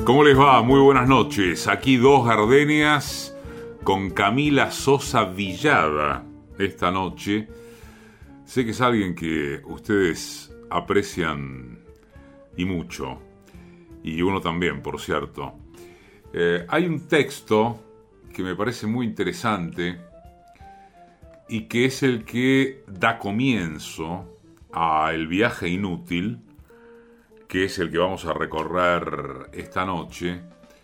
¿Cómo les va? Muy buenas noches. Aquí Dos Gardenias con Camila Sosa Villada esta noche. Sé que es alguien que ustedes aprecian y mucho. Y uno también, por cierto. Hay un texto que me parece muy interesante y que es el que da comienzo a El viaje inútil, que es el que vamos a recorrer esta noche,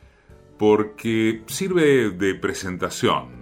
porque sirve de presentación.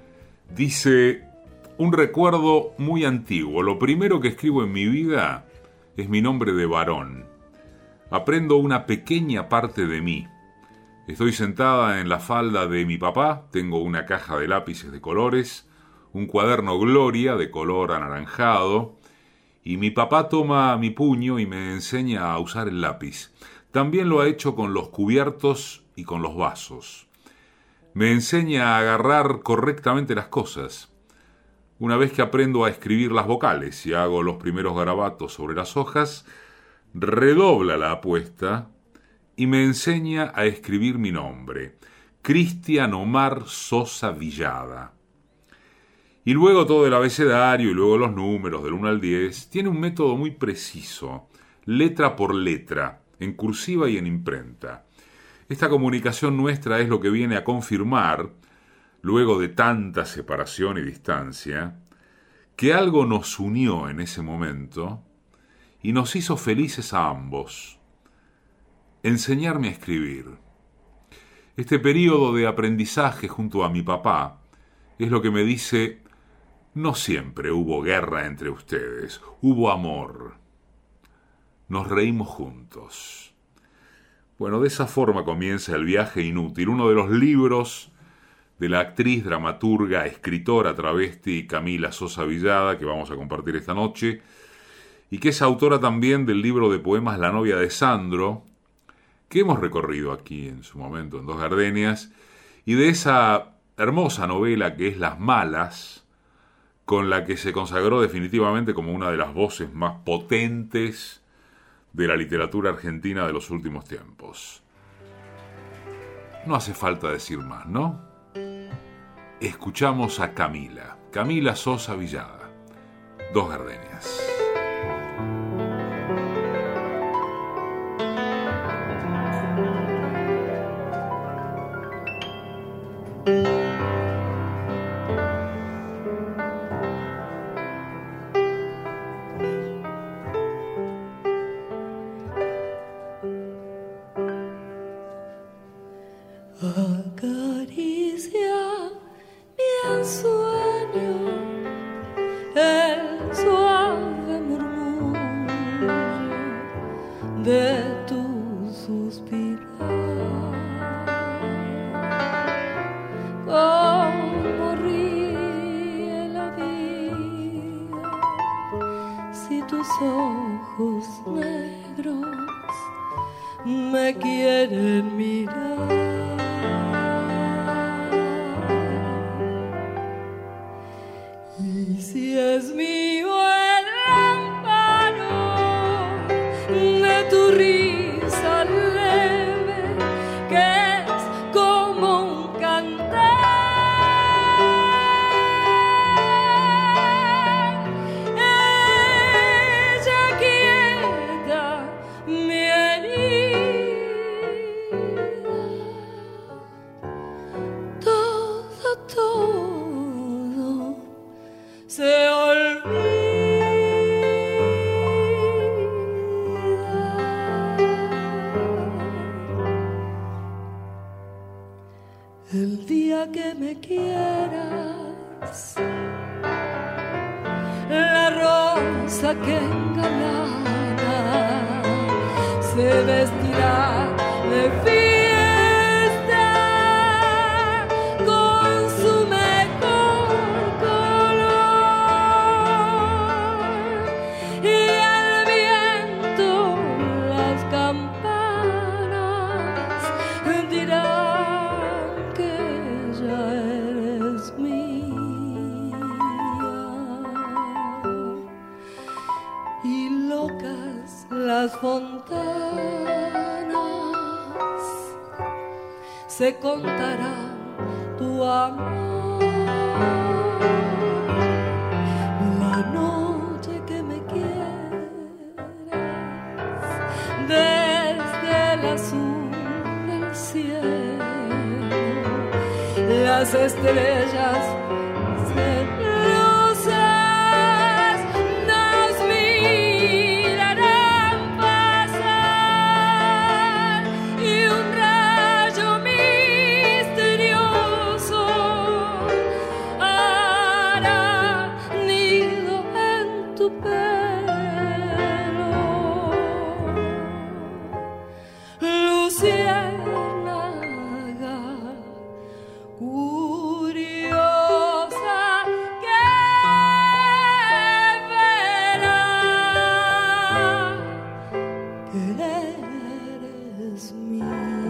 Dice: un recuerdo muy antiguo. Lo primero que escribo en mi vida es mi nombre de varón. Aprendo una pequeña parte de mí. Estoy sentada en la falda de mi papá, tengo una caja de lápices de colores, un cuaderno Gloria de color anaranjado, y mi papá toma mi puño y me enseña a usar el lápiz. También lo ha hecho con los cubiertos y con los vasos. Me enseña a agarrar correctamente las cosas. Una vez que aprendo a escribir las vocales y hago los primeros garabatos sobre las hojas, redobla la apuesta y me enseña a escribir mi nombre, Cristian Omar Sosa Villada. Y luego todo el abecedario y luego los números del 1 al 10. Tiene un método muy preciso, letra por letra, en cursiva y en imprenta. Esta comunicación nuestra es lo que viene a confirmar, luego de tanta separación y distancia, que algo nos unió en ese momento y nos hizo felices a ambos. Enseñarme a escribir. Este periodo de aprendizaje junto a mi papá es lo que me dice: no siempre hubo guerra entre ustedes, hubo amor. Nos reímos juntos. Bueno, de esa forma comienza El viaje inútil, uno de los libros de la actriz, dramaturga, escritora travesti Camila Sosa Villada, que vamos a compartir esta noche, y que es autora también del libro de poemas La novia de Sandro, que hemos recorrido aquí en su momento en Dos Gardenias, y de esa hermosa novela que es Las Malas, con la que se consagró definitivamente como una de las voces más potentes de la literatura argentina de los últimos tiempos. No hace falta decir más, ¿no? Escuchamos a Camila Sosa Villada, Dos Gardenias. Acaricia mi ensueño, el suave murmullo de tu suspirar. Cómo ríe la vida si tus ojos negros me quieren mirar. Y si es mío el amparo de tu risa leve, que es como un cantar, ella quieta mi herida, todo se olvida. El día que me quieras, la rosa que engalana se vestirá de fiesta con su mejor color, y al viento las campanas dirán que ya eres mía, y locas las fontanas se contará tu amor. La noche que me quieras, desde el azul del cielo, las estrellas celosas nos mirarán pasar y un rayo misterioso hará nido en tu pelo. Luciérnaga curiosa que verá que eres mi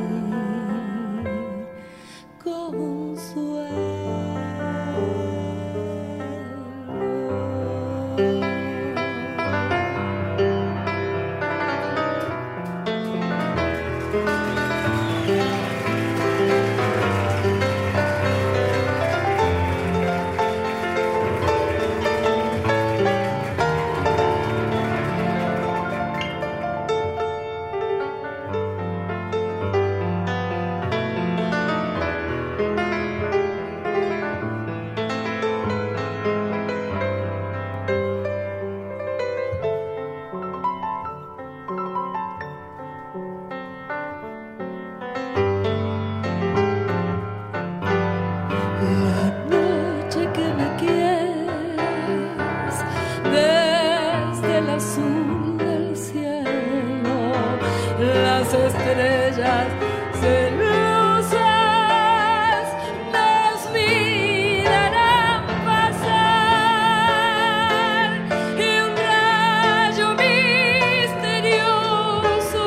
estrellas celosas nos mirarán pasar y un rayo misterioso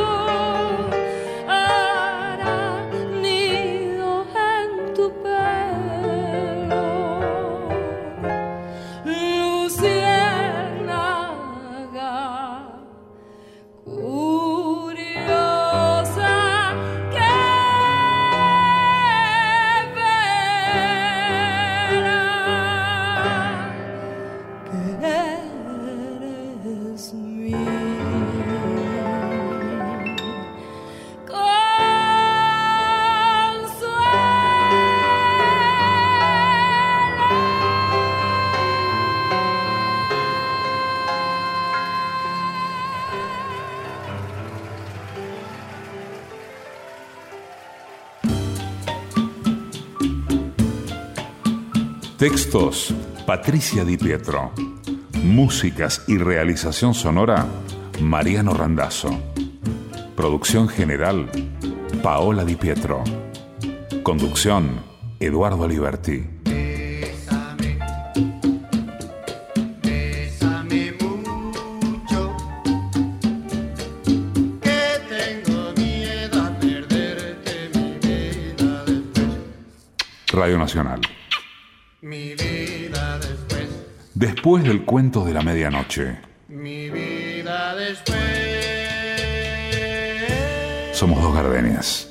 hará nido en tu pelo. Luciérnaga curiosa que verá que eres mi Textos, Patricia Di Pietro. Músicas y realización sonora, Mariano Randazzo. Producción general, Paola Di Pietro. Conducción, Eduardo Liberti. Bésame, bésame mucho, que tengo miedo a perderte mi vida después. Radio Nacional. Mi vida después, Después del cuento de la medianoche. mi vida después. Somos dos gardenias.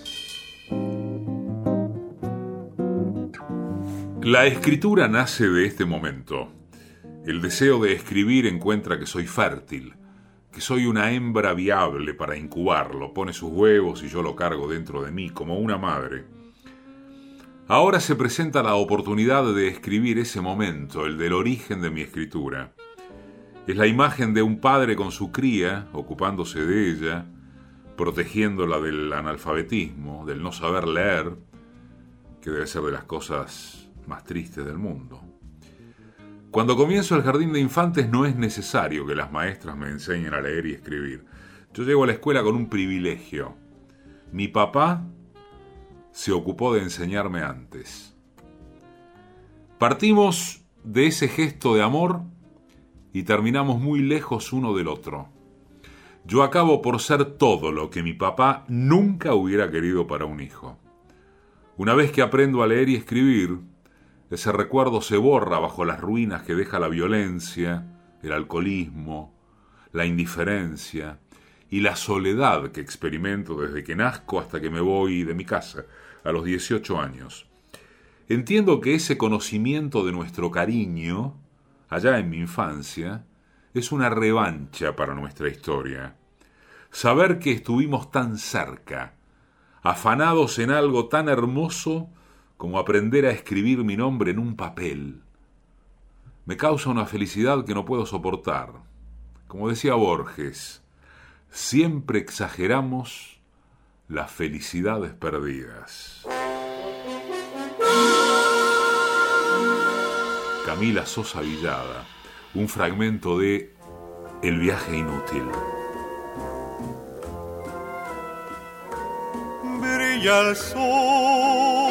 La escritura nace de este momento. El deseo de escribir encuentra que soy fértil, que soy una hembra viable para incubarlo. Pone sus huevos y yo lo cargo dentro de mí como una madre. Ahora se presenta la oportunidad de escribir ese momento, el del origen de mi escritura. Es la imagen de un padre con su cría, ocupándose de ella, protegiéndola del analfabetismo, del no saber leer, que debe ser de las cosas más tristes del mundo. Cuando comienzo el jardín de infantes no es necesario que las maestras me enseñen a leer y escribir. Yo llego a la escuela con un privilegio. Mi papá se ocupó de enseñarme antes. Partimos de ese gesto de amor y terminamos muy lejos uno del otro. Yo acabo por ser todo lo que mi papá nunca hubiera querido para un hijo. Una vez que aprendo a leer y escribir, ese recuerdo se borra bajo las ruinas que deja la violencia, el alcoholismo, la indiferencia y la soledad que experimento desde que nazco hasta que me voy de mi casa, a los 18 años. Entiendo que ese conocimiento de nuestro cariño, allá en mi infancia, es una revancha para nuestra historia. Saber que estuvimos tan cerca, afanados en algo tan hermoso como aprender a escribir mi nombre en un papel, me causa una felicidad que no puedo soportar. Como decía Borges, siempre exageramos las felicidades perdidas. Camila Sosa Villada, un fragmento de El viaje inútil. Brilla el sol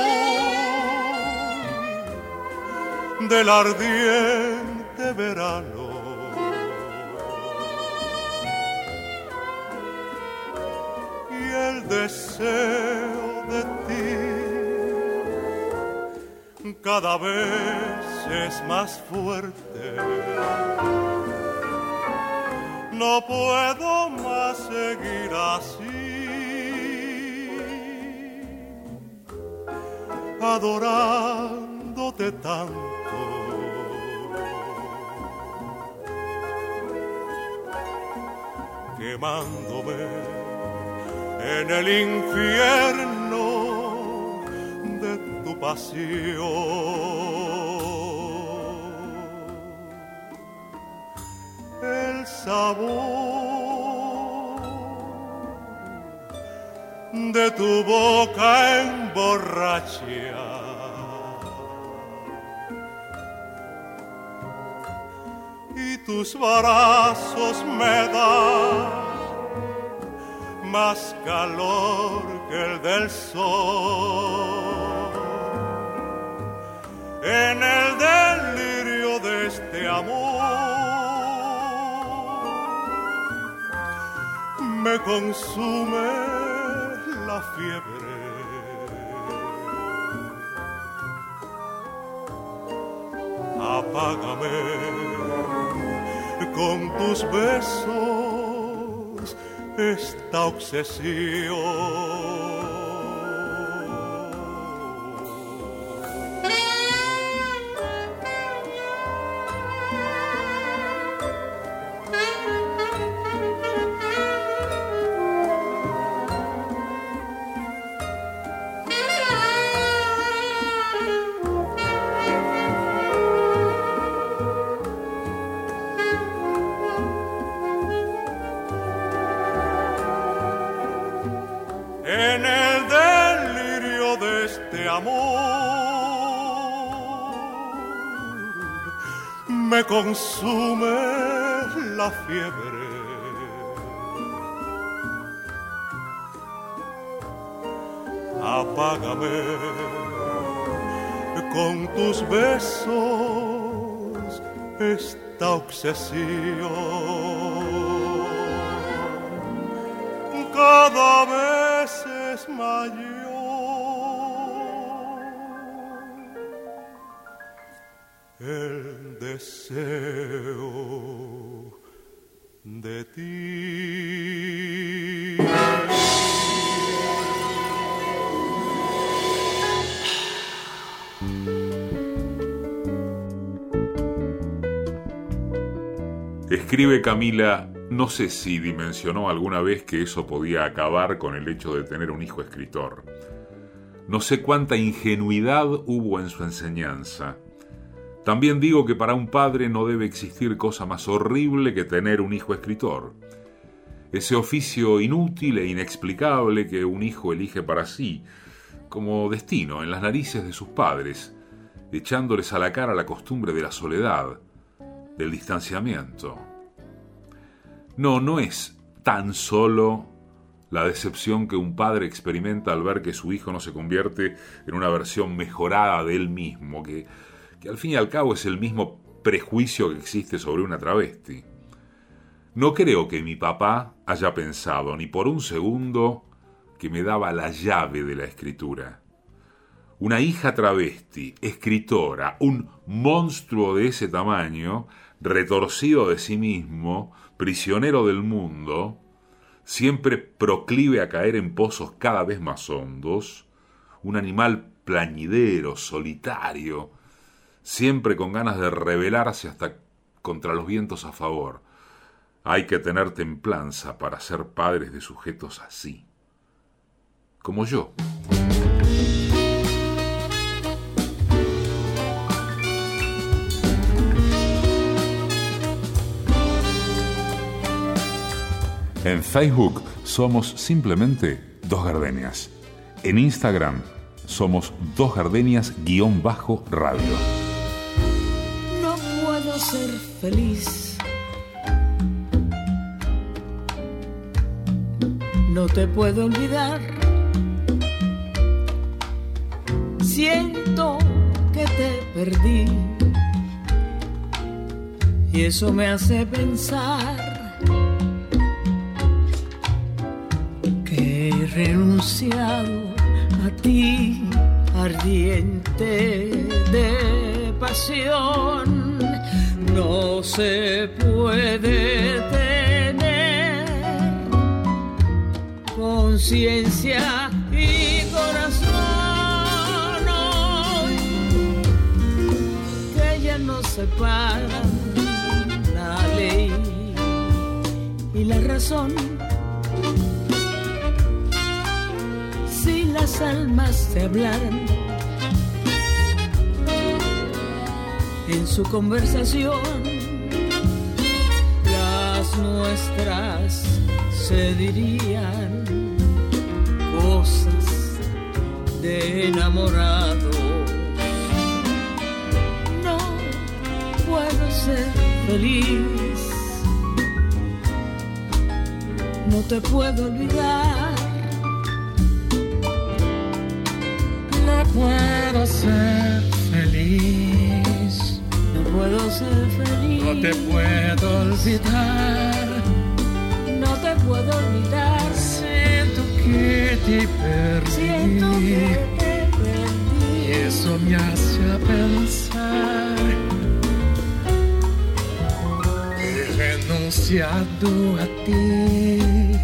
del ardiente verano, y el deseo de ti cada vez es más fuerte. No puedo más seguir así, adorándote tanto, quemándome en el infierno de tu pasión. El sabor de tu boca emborracha y tus brazos me dan más calor que el del sol. En el delirio de este amor me consume la fiebre. Apágame con tus besos esta obsesión. En el delirio de este amor me consume la fiebre. Apágame con tus besos esta obsesión. Cada vez es mayor el deseo de ti. Escribe Camila, no sé si dimensionó alguna vez que eso podía acabar con el hecho de tener un hijo escritor. No sé cuánta ingenuidad hubo en su enseñanza. También digo que para un padre no debe existir cosa más horrible que tener un hijo escritor. Ese oficio inútil e inexplicable que un hijo elige para sí, como destino en las narices de sus padres, echándoles a la cara la costumbre de la soledad, del distanciamiento. No es tan solo la decepción que un padre experimenta al ver que su hijo no se convierte en una versión mejorada de él mismo, que al fin y al cabo es el mismo prejuicio que existe sobre una travesti. No creo que mi papá haya pensado ni por un segundo que me daba la llave de la escritura. Una hija travesti, escritora, un monstruo de ese tamaño, retorcido de sí mismo, prisionero del mundo, siempre proclive a caer en pozos cada vez más hondos, un animal plañidero, solitario, siempre con ganas de rebelarse hasta contra los vientos a favor. Hay que tener templanza para ser padres de sujetos así, como yo. En Facebook somos simplemente Dos Gardenias. En Instagram somos Dos Gardenias_radio. No puedo ser feliz. No te puedo olvidar. Siento que te perdí. Y eso me hace pensar que he renunciado a ti, ardiente de pasión. No se puede tener conciencia y corazón hoy, que ya no separan la ley y la razón. Si las almas se hablaran en su conversación, las nuestras se dirían cosas de enamorados. No puedo ser feliz, no te puedo olvidar. No puedo ser feliz, No puedo ser feliz, no te puedo olvidar. no te puedo olvidar. Siento que te perdí, Siento que te y perdí. eso me hace pensar. He renunciado a ti,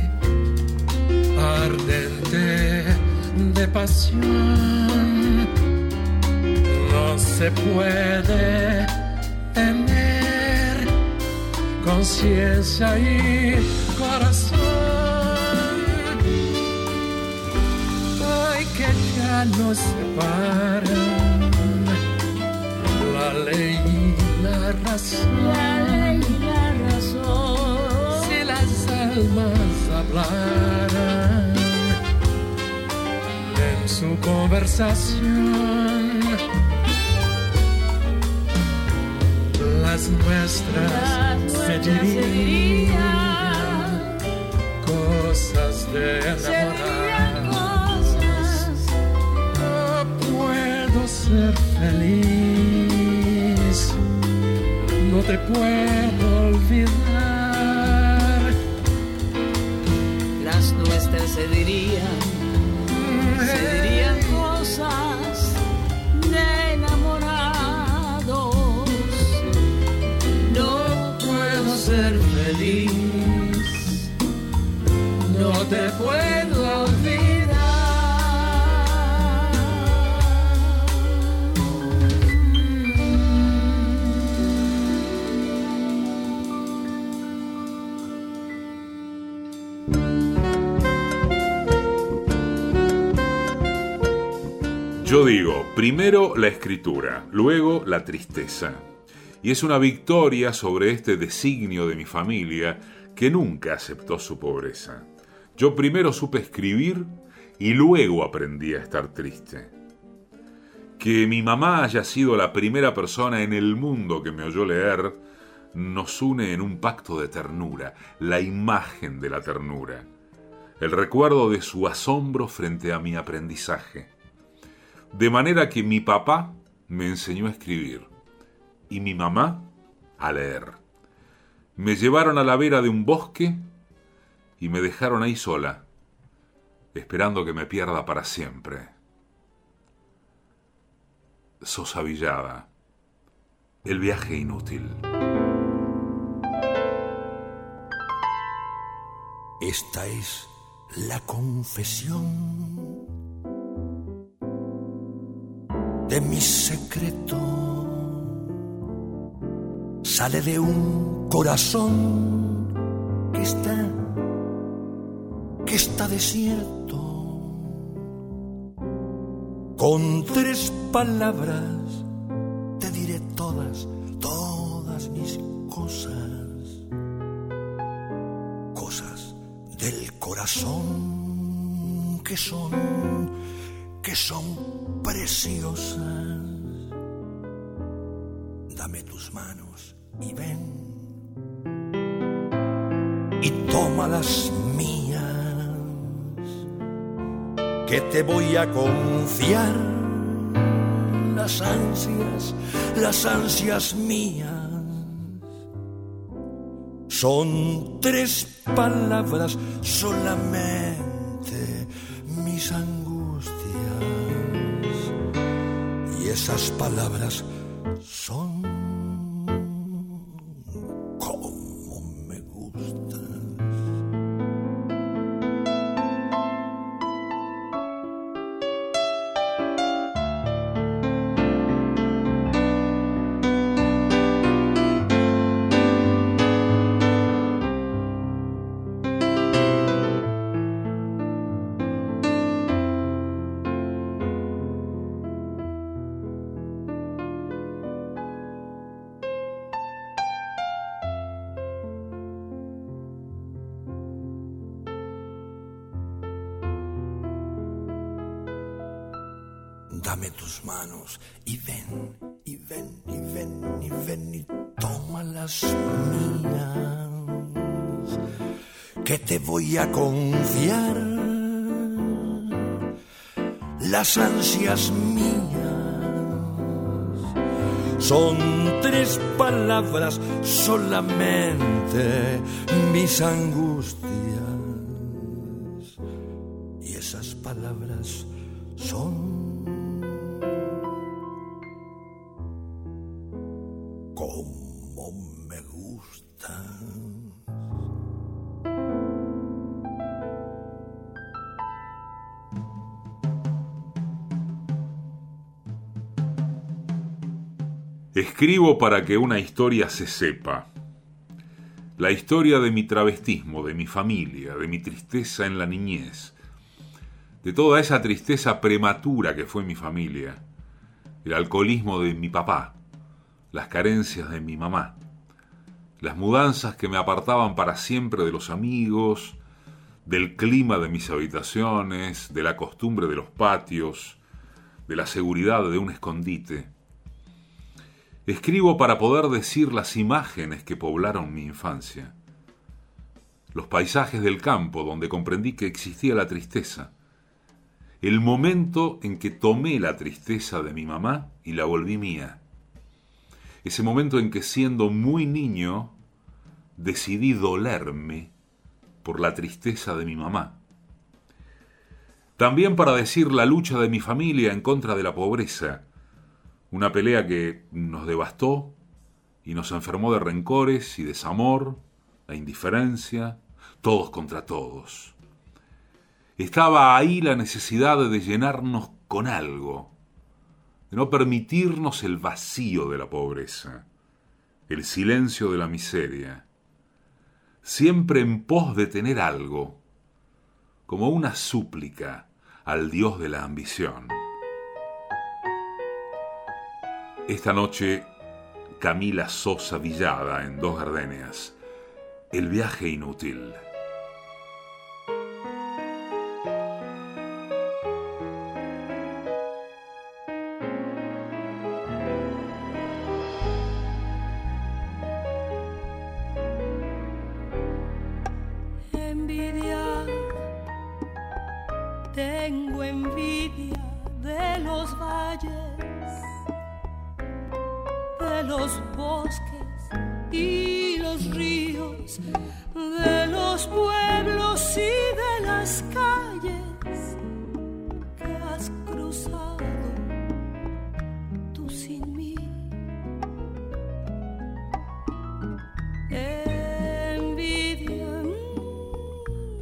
ardente de pasión. No se puede tener conciencia y corazón. Hoy que ya nos separan la ley y la razón. La ley y la razón. Si las almas hablaran en su conversación, las nuestras se dirían cosas de enamorados. No puedo ser feliz, no te puedo olvidar. Las nuestras se dirían cosas de enamorados. No puedo ser feliz, no te puedo olvidar. Yo digo, primero la escritura, luego la tristeza. Y es una victoria sobre este designio de mi familia que nunca aceptó su pobreza. Yo primero supe escribir y luego aprendí a estar triste. Que mi mamá haya sido la primera persona en el mundo que me oyó leer nos une en un pacto de ternura, la imagen de la ternura, el recuerdo de su asombro frente a mi aprendizaje. De manera que mi papá me enseñó a escribir y mi mamá a leer. Me llevaron a la vera de un bosque y me dejaron ahí sola, esperando que me pierda para siempre. Sosa Villada, el viaje inútil. Esta es la confesión de mi secreto. Sale de un corazón que está desierto. Con 3 palabras te diré todas mis cosas, cosas del corazón que son preciosas. Dame tus manos y ven y toma las mías, que te voy a confiar las ansias mías. Son 3 palabras solamente, mis angustias, y esas palabras son como me gustan. Dame tus manos y ven, y ven, y ven, y ven, y toma las mías, que te voy a confiar las ansias mías. Son 3 palabras solamente, mis angustias, y esas palabras son como me gustan. Escribo para que una historia se sepa. La historia de mi travestismo, de mi familia, de mi tristeza en la niñez, de toda esa tristeza prematura que fue mi familia, el alcoholismo de mi papá, las carencias de mi mamá, las mudanzas que me apartaban para siempre de los amigos, del clima de mis habitaciones, de la costumbre de los patios, de la seguridad de un escondite. Escribo para poder decir las imágenes que poblaron mi infancia, los paisajes del campo donde comprendí que existía la tristeza, el momento en que tomé la tristeza de mi mamá y la volví mía. Ese momento en que, siendo muy niño, decidí dolerme por la tristeza de mi mamá. También para decir la lucha de mi familia en contra de la pobreza, una pelea que nos devastó y nos enfermó de rencores y desamor, la indiferencia, todos contra todos. Estaba ahí la necesidad de llenarnos con algo, de no permitirnos el vacío de la pobreza, el silencio de la miseria, siempre en pos de tener algo, como una súplica al Dios de la ambición. Esta noche, Camila Sosa Villada en Dos Gardenias, El viaje inútil. Tengo envidia de los valles, de los bosques y los ríos, de los pueblos y de las calles que has cruzado tú sin mí. Envidia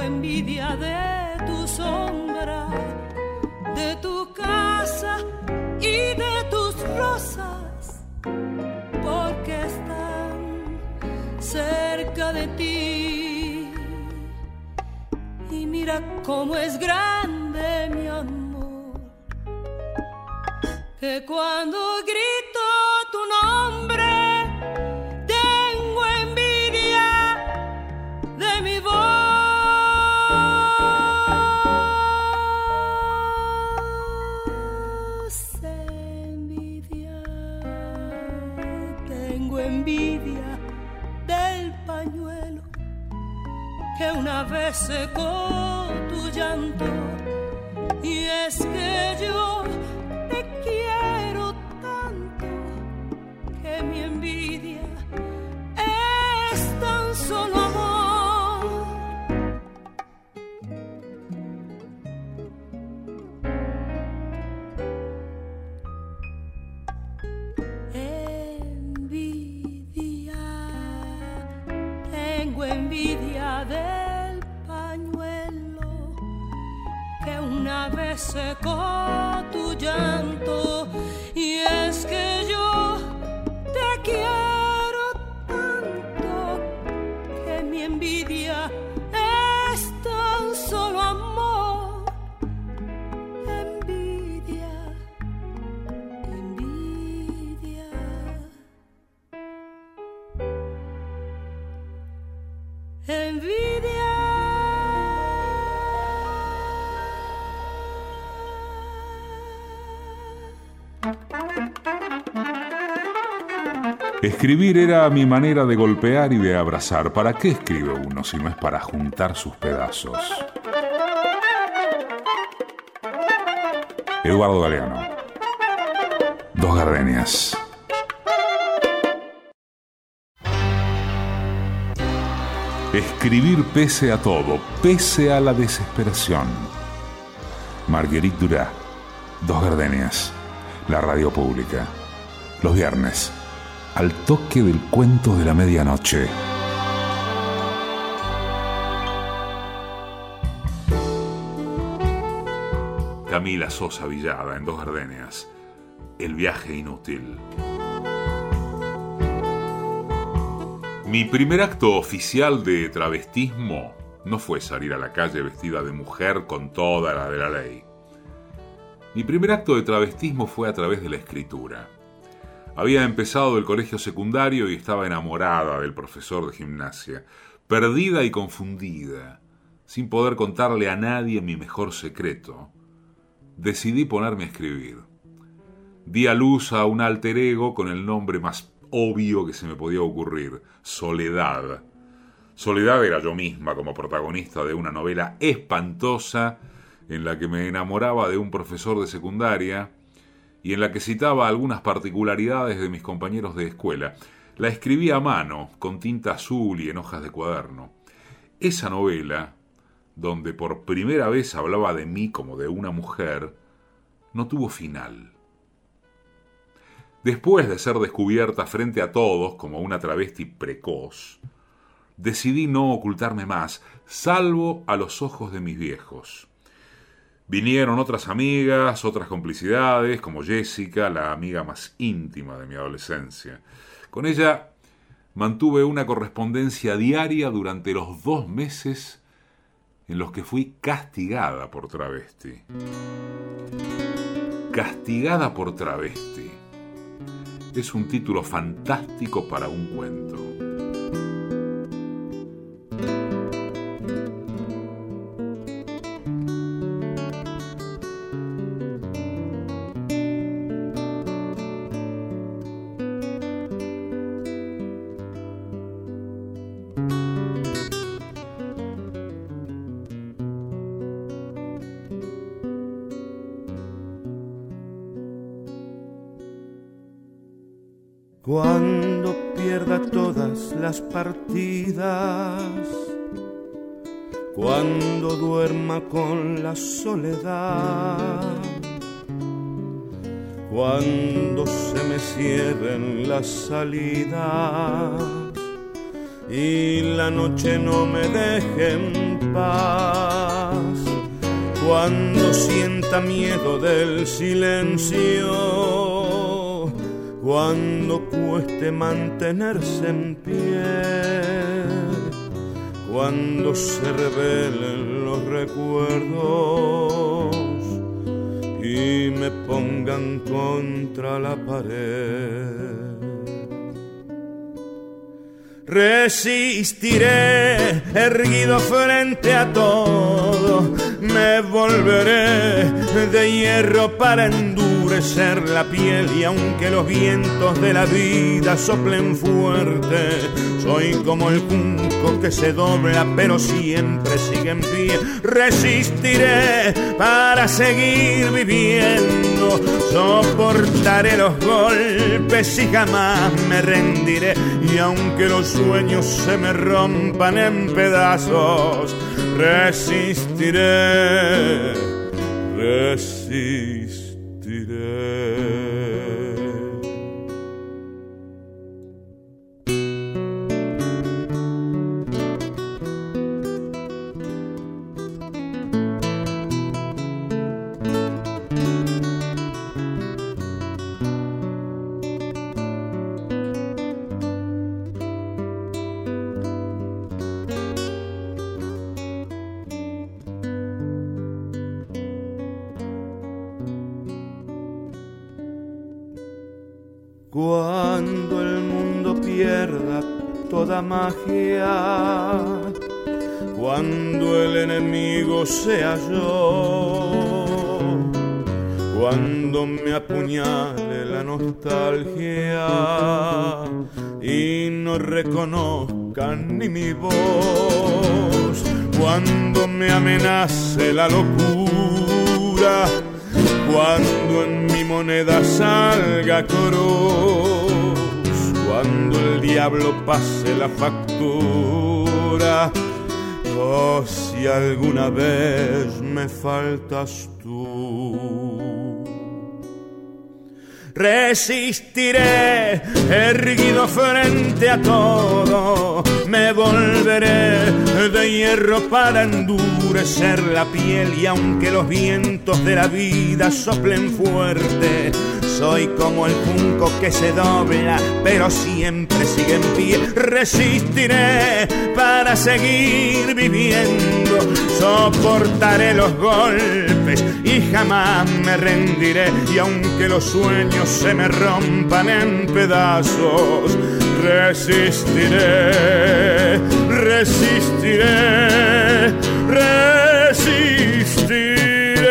envidia de tu sombra, de tu casa y de tus rosas, porque están cerca de ti. Y mira cómo es grande mi amor, que cuando grito tu nombre tengo envidia de mi voz. Envidia del pañuelo que una vez secó tu llanto, y es que yo te quiero tanto que mi envidia es tan solo amor. Envidia del pañuelo que una vez secó tu llanto, y es que yo te quiero tanto que mi envidia es tan solo amor. Envidia, envidia. Envidia. Escribir era mi manera de golpear y de abrazar. ¿Para qué escribe uno si no es para juntar sus pedazos? Eduardo Galeano. Dos gardenias. Escribir pese a todo, pese a la desesperación. Marguerite Duras, Dos gardenias, la radio pública. Los viernes, al toque del cuento de la medianoche. Camila Sosa Villada en Dos gardenias. El viaje inútil. Mi primer acto oficial de travestismo no fue salir a la calle vestida de mujer con toda la de la ley. Mi primer acto de travestismo fue a través de la escritura. Había empezado el colegio secundario y estaba enamorada del profesor de gimnasia, perdida y confundida, sin poder contarle a nadie mi mejor secreto. Decidí ponerme a escribir. Di a luz a un alter ego con el nombre más obvio que se me podía ocurrir: Soledad. Soledad era yo misma como protagonista de una novela espantosa en la que me enamoraba de un profesor de secundaria y en la que citaba algunas particularidades de mis compañeros de escuela. La escribí a mano, con tinta azul y en hojas de cuaderno. Esa novela, donde por primera vez hablaba de mí como de una mujer, no tuvo final. Después de ser descubierta frente a todos como una travesti precoz, decidí no ocultarme más, salvo a los ojos de mis viejos. Vinieron otras amigas, otras complicidades, como Jessica, la amiga más íntima de mi adolescencia. Con ella mantuve una correspondencia diaria durante los 2 meses en los que fui castigada por travesti. Castigada por travesti. Es un título fantástico para un cuento. Cuando pierda todas las partidas, cuando duerma con la soledad, cuando se me cierren las salidas y la noche no me deje en paz. Cuando sienta miedo del silencio, cuando cueste mantenerse en pie, cuando se rebelen los recuerdos y me pongan contra la pared. Resistiré erguido frente a todo, me volveré de hierro para endurecer la piel, y aunque los vientos de la vida soplen fuerte, soy como el junco que se dobla pero siempre sigue en pie. Resistiré para seguir viviendo, soportaré los golpes y jamás me rendiré, y aunque los sueños se me rompan en pedazos, resistiré, resistiré. Cuando el mundo pierda toda magia, cuando el enemigo sea yo, cuando me apuñale la nostalgia y no reconozcan ni mi voz, cuando me amenace la locura, cuando en mi moneda salga cruz, cuando el diablo pase la factura, oh, si alguna vez me faltas tú. Resistiré erguido frente a todo, me volveré de hierro para endurecer la piel, y aunque los vientos de la vida soplen fuerte, soy como el junco que se dobla pero siempre sigue en pie. Resistiré para seguir viviendo, soportaré los golpes y jamás me rendiré, y aunque los sueños se me rompan en pedazos, resistiré, resistiré, resistiré.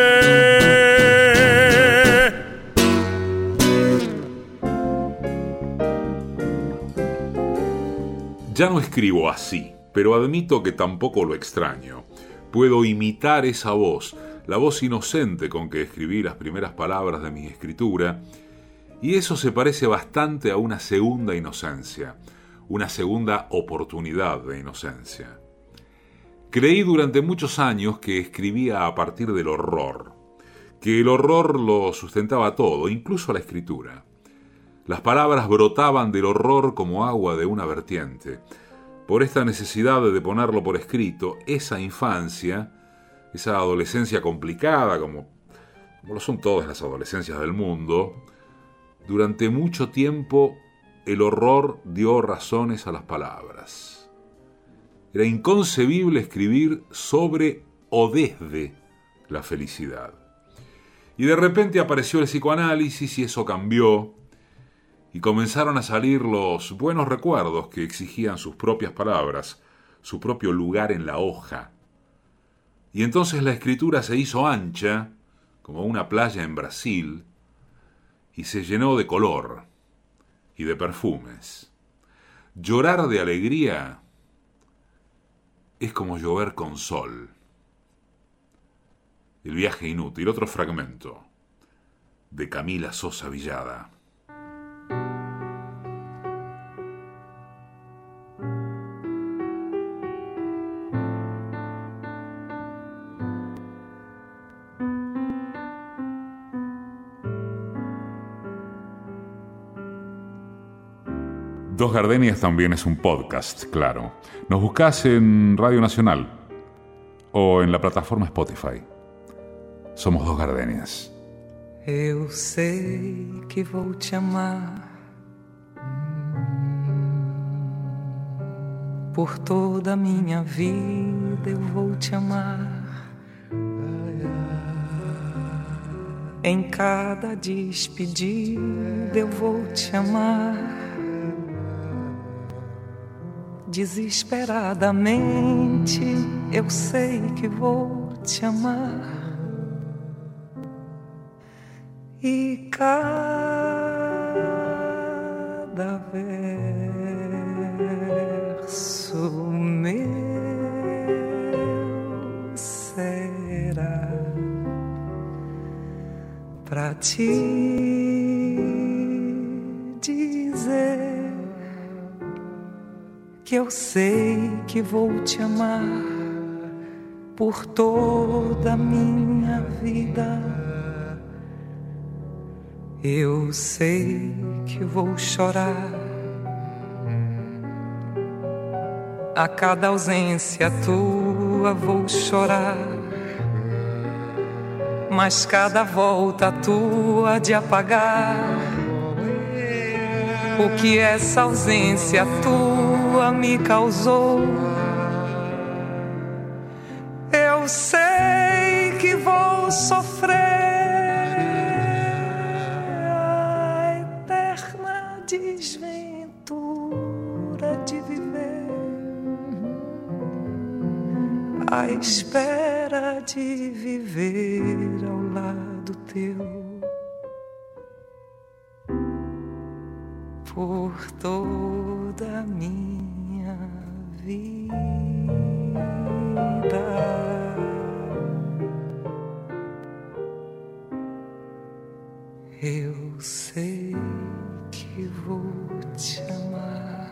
Ya no escribo así, pero admito que tampoco lo extraño. Puedo imitar esa voz, la voz inocente con que escribí las primeras palabras de mi escritura, y eso se parece bastante a una segunda inocencia, una segunda oportunidad de inocencia. Creí durante muchos años que escribía a partir del horror, que el horror lo sustentaba todo, incluso la escritura. Las palabras brotaban del horror como agua de una vertiente. Por esta necesidad de ponerlo por escrito, esa infancia, esa adolescencia complicada, como lo son todas las adolescencias del mundo, durante mucho tiempo el horror dio razones a las palabras. Era inconcebible escribir sobre o desde la felicidad. Y de repente apareció el psicoanálisis y eso cambió, y comenzaron a salir los buenos recuerdos que exigían sus propias palabras, su propio lugar en la hoja. Y entonces la escritura se hizo ancha, como una playa en Brasil, y se llenó de color y de perfumes. Llorar de alegría es como llover con sol. El viaje inútil, otro fragmento, de Camila Sosa Villada. Dos Gardenias también es un podcast, claro. Nos buscás en Radio Nacional. o en la plataforma Spotify. Somos Dos Gardenias. Eu sei que vou te amar por toda a minha vida, eu vou te amar. Em cada despedida eu vou te amar. Desesperadamente eu sei que vou te amar. E cada verso meu será pra te dizer que eu sei que vou te amar por toda a minha vida. Eu sei que vou chorar a cada ausência tua, vou chorar, mas cada volta tua de apagar o que essa ausência tua me causou. Eu sei que vou sofrer a eterna desventura de viver à espera de viver ao lado teu por toda a minha vida. Eu sei que vou te amar.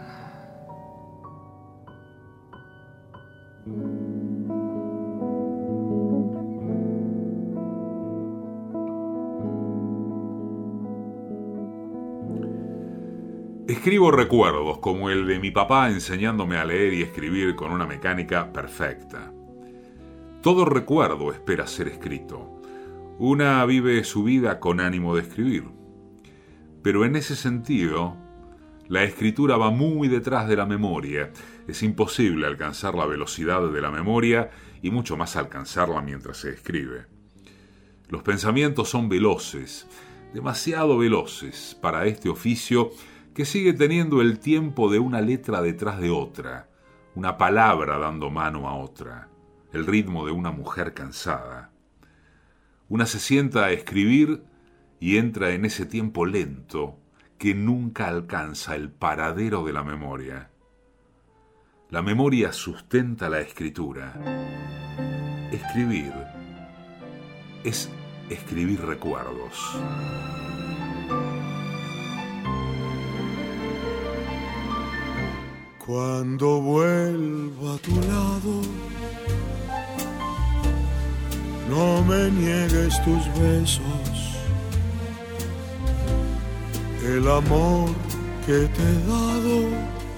Escribo recuerdos como el de mi papá enseñándome a leer y escribir con una mecánica perfecta. Todo recuerdo espera ser escrito. Una vive su vida con ánimo de escribir. Pero en ese sentido, la escritura va muy detrás de la memoria. Es imposible alcanzar la velocidad de la memoria y mucho más alcanzarla mientras se escribe. Los pensamientos son veloces, demasiado veloces para este oficio que sigue teniendo el tiempo de una letra detrás de otra, una palabra dando mano a otra, el ritmo de una mujer cansada. Una se sienta a escribir y entra en ese tiempo lento que nunca alcanza el paradero de la memoria. La memoria sustenta la escritura. Escribir es escribir recuerdos. Cuando vuelva a tu lado, no me niegues tus besos, el amor que te he dado.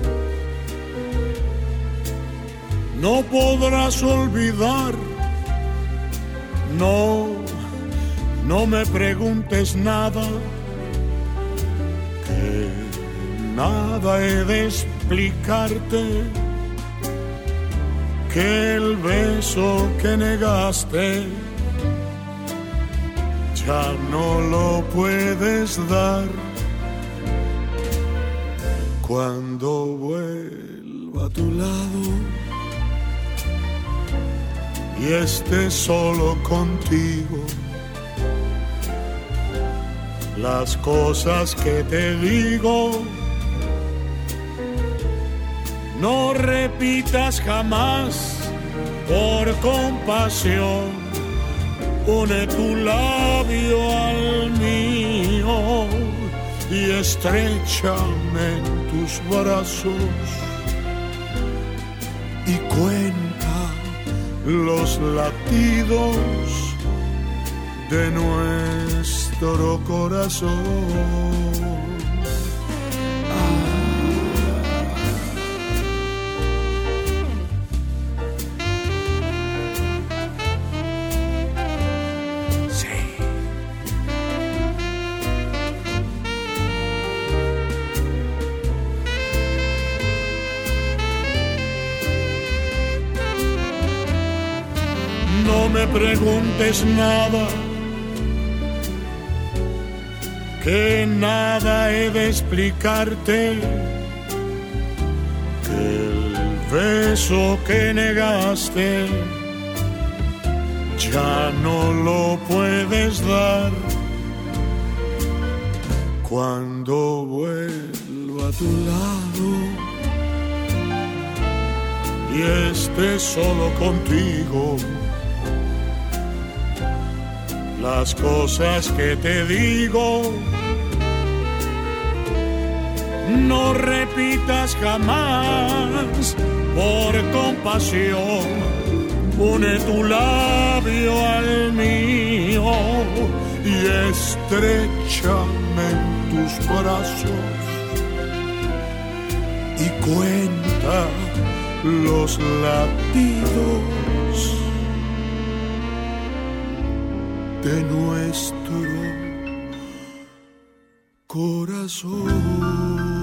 No podrás olvidar, no me preguntes nada, que nada he de explicarte, que el beso que negaste ya no lo puedes dar. Cuando vuelva a tu lado y esté solo contigo, las cosas que te digo no repitas jamás, por compasión, une tu labio al mío y estréchame en tus brazos y cuenta los latidos de nuestro corazón. me preguntes nada, que nada he de explicarte, que el beso que negaste ya no lo puedes dar. Cuando vuelva a tu lado y esté solo contigo, las cosas que te digo no repitas jamás. Por compasión, pone tu labio al mío y estrechame en tus brazos y cuenta los latidos de nuestro corazón.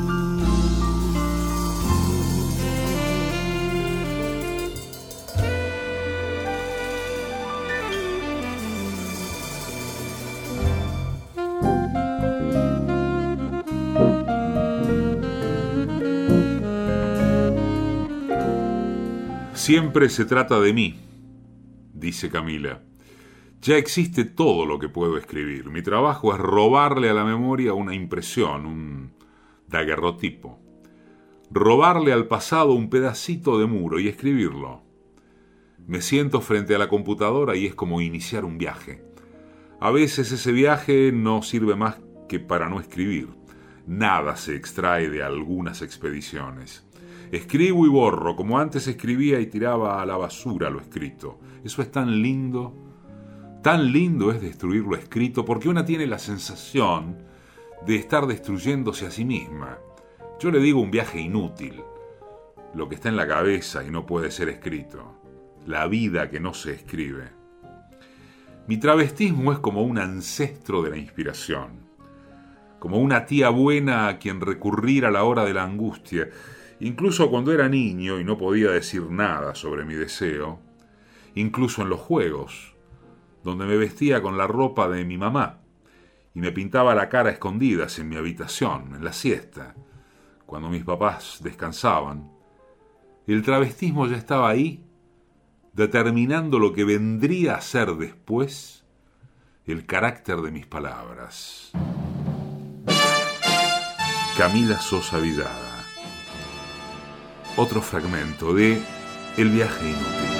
Siempre se trata de mí, dice Camila. Ya existe todo lo que puedo escribir. Mi trabajo es robarle a la memoria una impresión, un daguerrotipo. Robarle al pasado un pedacito de muro y escribirlo. Me siento frente a la computadora y es como iniciar un viaje. A veces ese viaje no sirve más que para no escribir. Nada se extrae de algunas expediciones. Escribo y borro, como antes escribía y tiraba a la basura lo escrito. Eso es tan lindo. Tan lindo es destruir lo escrito, porque una tiene la sensación de estar destruyéndose a sí misma. Yo le digo un viaje inútil, lo que está en la cabeza y no puede ser escrito, la vida que no se escribe. Mi travestismo es como un ancestro de la inspiración, como una tía buena a quien recurrir a la hora de la angustia. Incluso cuando era niño y no podía decir nada sobre mi deseo, incluso en los juegos, donde me vestía con la ropa de mi mamá y me pintaba la cara a escondidas en mi habitación, en la siesta, cuando mis papás descansaban, el travestismo ya estaba ahí, determinando lo que vendría a ser después el carácter de mis palabras. Camila Sosa Villada. Otro fragmento de El viaje inútil.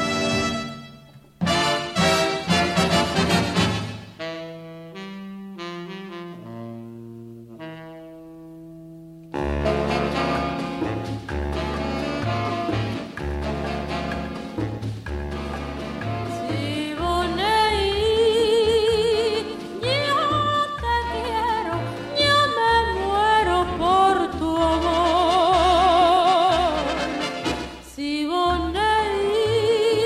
Si vos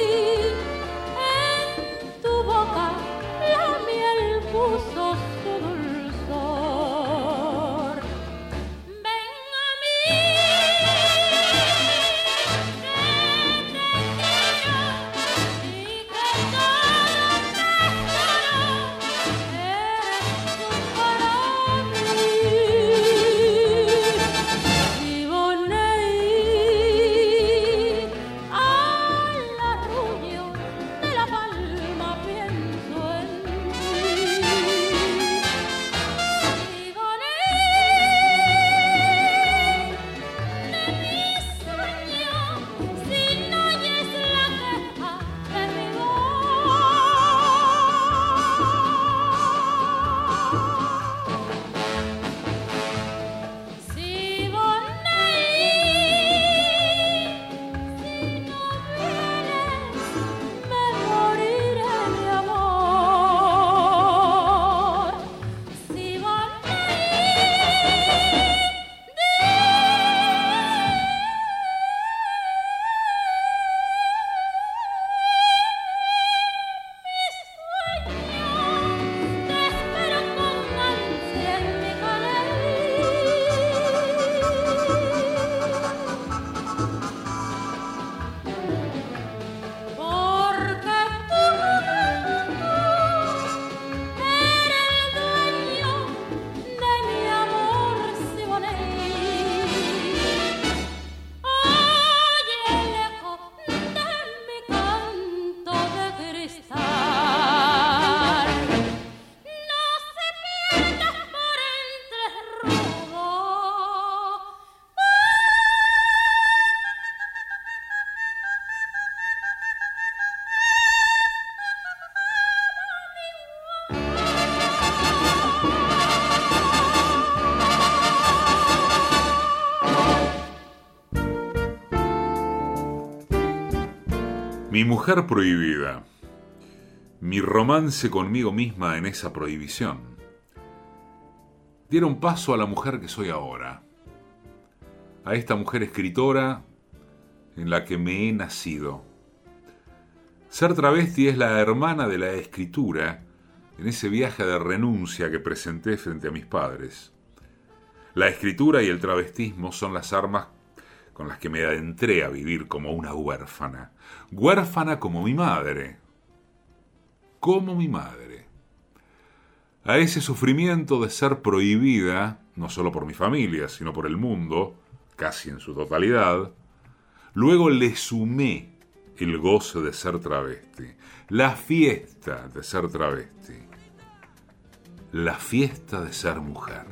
Mi mujer prohibida. Mi romance conmigo misma en esa prohibición. Dieron paso a la mujer que soy ahora. A esta mujer escritora en la que me he nacido. Ser travesti es la hermana de la escritura en ese viaje de renuncia que presenté frente a mis padres. La escritura y el travestismo son las armas con las que me adentré a vivir como una huérfana. Huérfana como mi madre. Como mi madre. A ese sufrimiento de ser prohibida, no solo por mi familia, sino por el mundo, casi en su totalidad, luego le sumé el goce de ser travesti, la fiesta de ser travesti, la fiesta de ser mujer.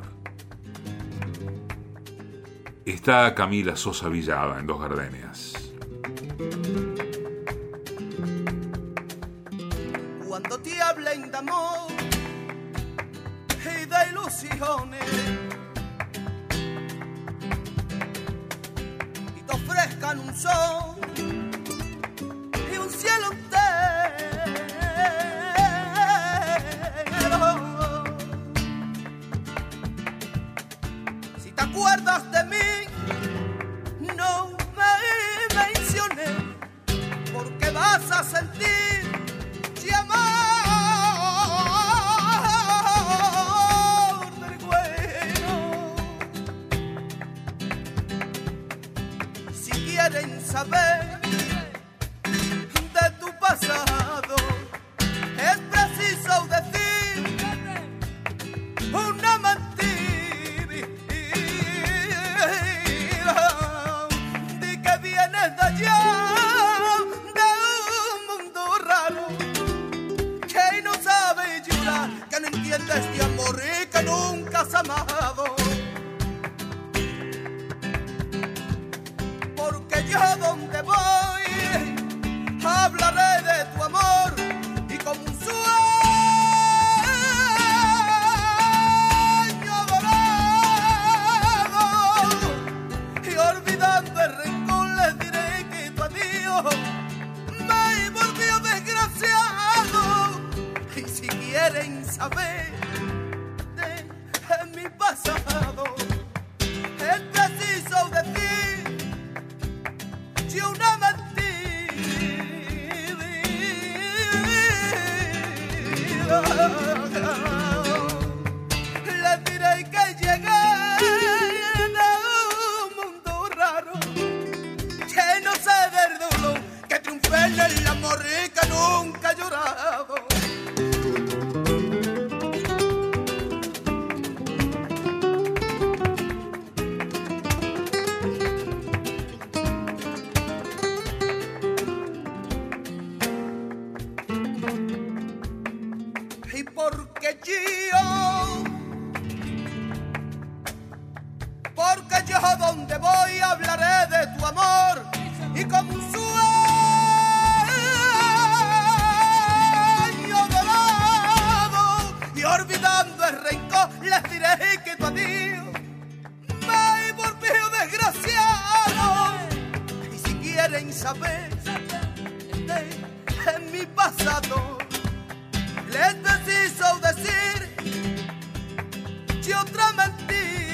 Está Camila Sosa Villada en Dos Gardenias. Cuando te hablen de amor y de ilusiones y te ofrezcan un sol y un cielo entero, si te acuerdas de mí, no me menciones, porque vas a sentir amor del bueno. Si quieren saber de tu pasado, es preciso decir una mentira. Di que vienes de allá, de un mundo raro, que no sabe llorar, que no entiende este amor y que nunca has amado. Porque yo donde voy hablaré de tu amor y como un sueño dorado, y olvidando el rencor les diré que tu adiós me volvió desgraciado. Y si quieren saber de mi pasado, es preciso decir si una mentira. Les diré que llegué de un mundo raro, que no sé del dolor, que triunfé en el amor y que nunca he llorado. Y porque yo donde voy hablaré de tu amor y como un sueño dorado, y olvidando el rencor les diré que tu adiós me volvió desgraciado. Y si quieren saber de mi pasado, les preciso decir si otra mentira.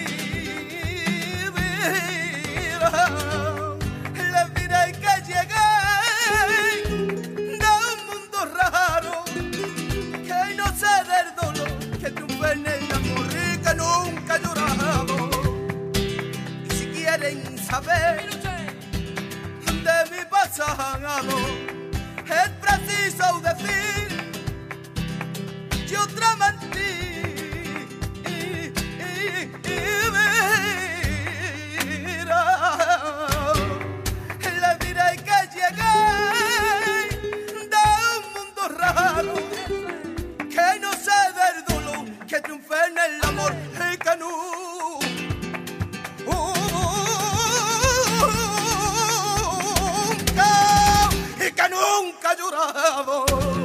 Les diré que llegué de un mundo raro, que no sé del dolor, que triunfé en el amor y que nunca he llorado. Y si quieren saber de mi pasado, es preciso decir si otra mentira. Les diré que llegué de un mundo raro, que no sé del dolor, que triunfé en el amor y que nunca he llorado.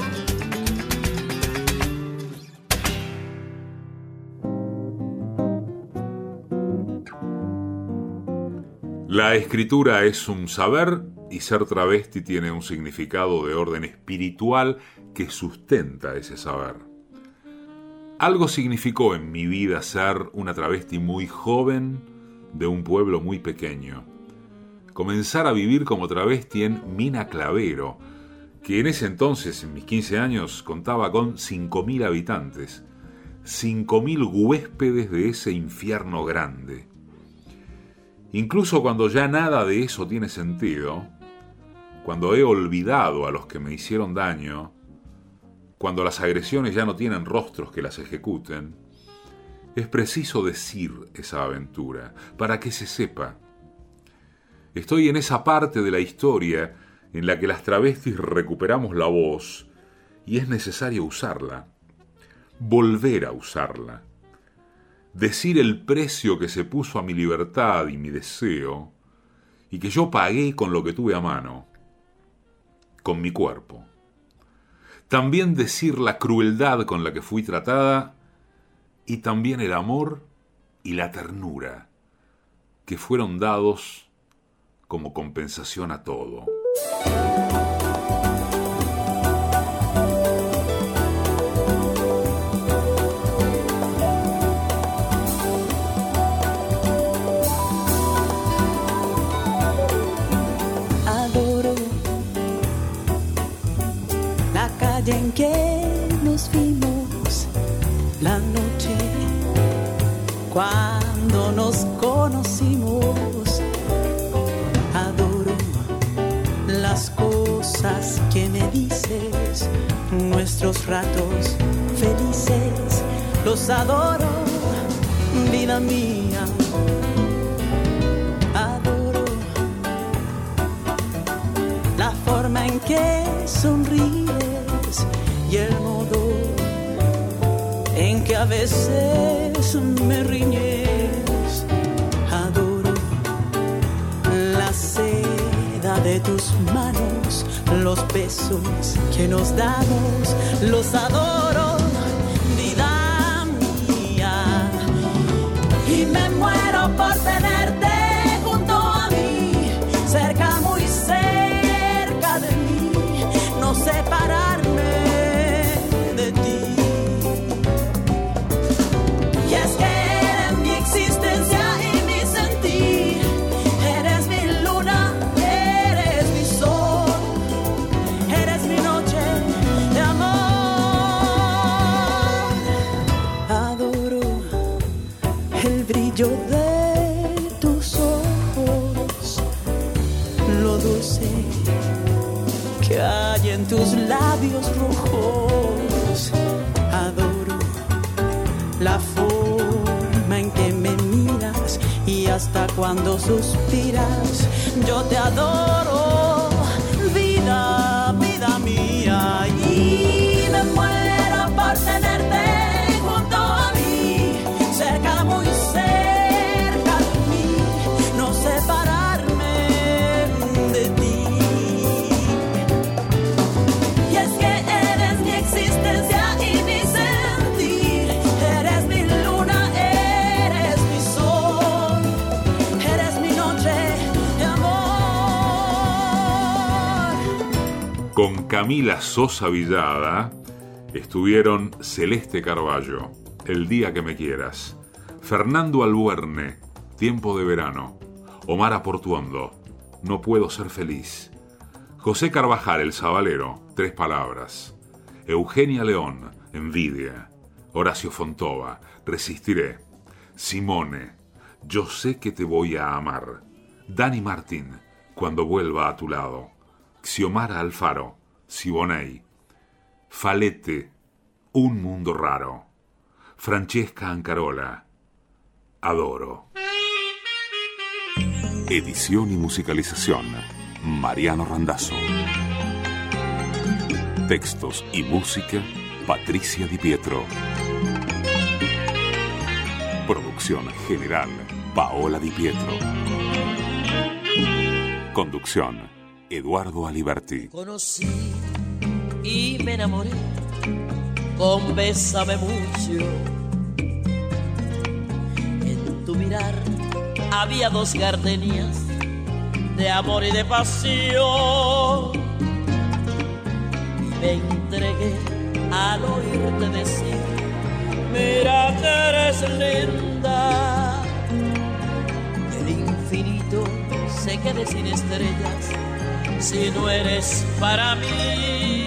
La escritura es un saber y ser travesti tiene un significado de orden espiritual que sustenta ese saber. Algo significó en mi vida ser una travesti muy joven de un pueblo muy pequeño. Comenzar a vivir como travesti en Mina Clavero, que en ese entonces, en mis 15 años, contaba con 5.000 habitantes, 5.000 huéspedes de ese infierno grande. Incluso cuando ya nada de eso tiene sentido, cuando he olvidado a los que me hicieron daño, cuando las agresiones ya no tienen rostros que las ejecuten, es preciso decir esa aventura para que se sepa. Estoy en esa parte de la historia en la que las travestis recuperamos la voz y es necesario usarla, volver a usarla, decir el precio que se puso a mi libertad y mi deseo y que yo pagué con lo que tuve a mano, con mi cuerpo. También decir la crueldad con la que fui tratada y también el amor y la ternura que fueron dados como compensación a todo. Adoro la calle en que nos vimos, la noche cuando nos conocimos. Adoro las cosas que me dices, nuestros ratos felices, los adoro, vida mía. Adoro la forma en que sonríes y el modo en que a veces me riñes. Adoro la seda de tus manos, los besos que nos damos, los adoro, vida mía. Y me muero por tenerte junto a mí, cerca, muy cerca de mí, no separarme de ti. Y es que eres mi existencia y mi sentir, eres mi luna, eres mi sol, eres mi noche de amor. Adoro el brillo de tus ojos, lo dulce que hay en tus labios rojos. Adoro la forma en que me miras y hasta cuando suspiras. Yo te adoro, vida, vida mía. Y me muero por tenerte junto a mí, cerca, muy cerca de mí, no separarme de ti. Y es que eres mi existencia y mi sentir, eres mi luna, eres mi sol, eres mi noche de amor. Con Camila Sosa Villada estuvieron Celeste Carballo, El día que me quieras, Fernando Albuerne, Tiempo de verano, Omar Aportuondo, No puedo ser feliz, José Carvajal, El Sabalero, Tres palabras, Eugenia León, Envidia, Horacio Fontova, Resistiré, Simone, Yo sé que te voy a amar, Dani Martín, Cuando vuelva a tu lado, Xiomara Alfaro, Siboney, Falete, Un mundo raro, Francesca Ancarola, Adoro. Edición y musicalización, Mariano Randazzo. Textos y música, Patricia Di Pietro. Producción general, Paola Di Pietro. Conducción, Eduardo Aliberti. Conocí y me enamoré con Bésame mucho. En tu mirar había dos gardenias de amor y de pasión. Y me entregué al oírte decir, mira que eres linda. Y el infinito se quede sin estrellas si no eres para mí.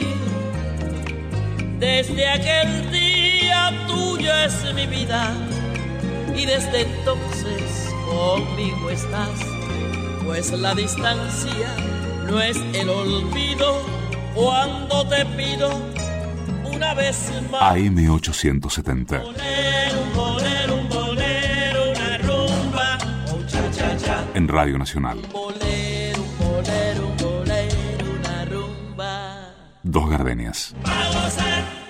Desde aquel día tuya es mi vida y desde entonces conmigo estás, pues la distancia no es el olvido cuando te pido una vez más. AM870. Un bolero, una rumba, un cha-cha-cha. En Radio Nacional. Un bolero, una rumba. Dos Gardenias. Vamos a